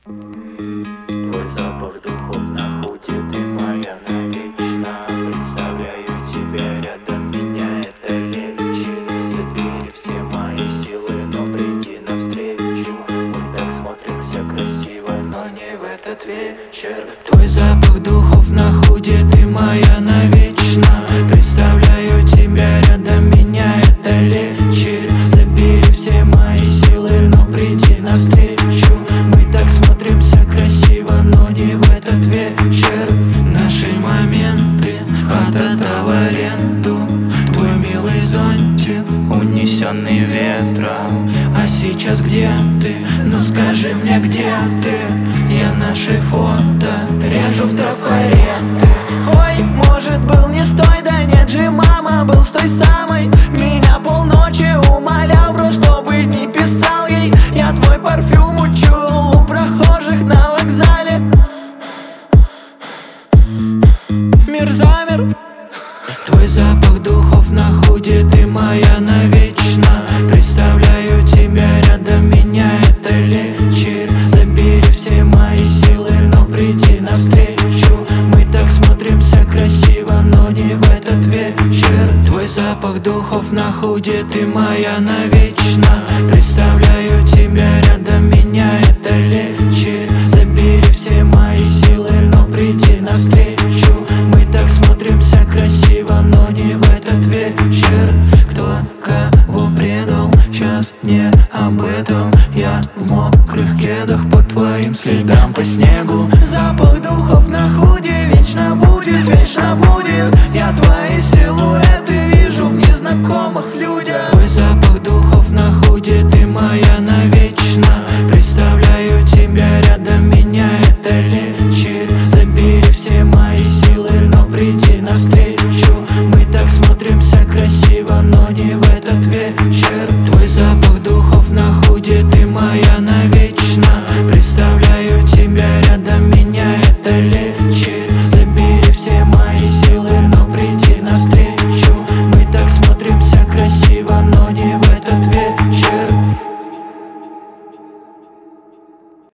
Твой запах духов на худе, ты моя навечно. Представляю тебя рядом, меня это лечит. Забери все мои силы, но приди навстречу. Мы так смотримся красиво, но не в этот вечер. Твой запах духов на худе, ты моя навечно. Представляю тебя рядом, меня это лечит. Забери все мои силы, но приди навстречу. Мы так смотримся красиво, но не в этот вечер. Наши моменты, хата-то в аренду. Твой милый зонтик, унесенный ветром. А сейчас где ты? Ну скажи мне, где ты? Я наши фото режу в трафареты. Ой, может был не с той, да нет же, мама, был с той самой. Меня полночи умолял, бро, чтобы не писал ей. Я твой парфюм учуял у прохожих на вокзале. Мир замер. Твой запах духов на худе, ты моя навечно. Представляю тебя рядом, меня это лечит. Забери все мои силы, но приди навстречу. Мы так смотримся красиво, но не в этот вечер. Твой запах духов на худе, ты моя навечно. Представляю тебя рядом, меня это лечит. Забери все мои силы, но приди навстречу. Мы так смотримся красиво, но не в этот вечер. Кто кого предал, сейчас не об этом. Я в мокрых кедах по твоим следам по снегу. Запах духов на худе вечно будет, вечно будет. Я твои силуэты вижу в незнакомых людях. Твой запах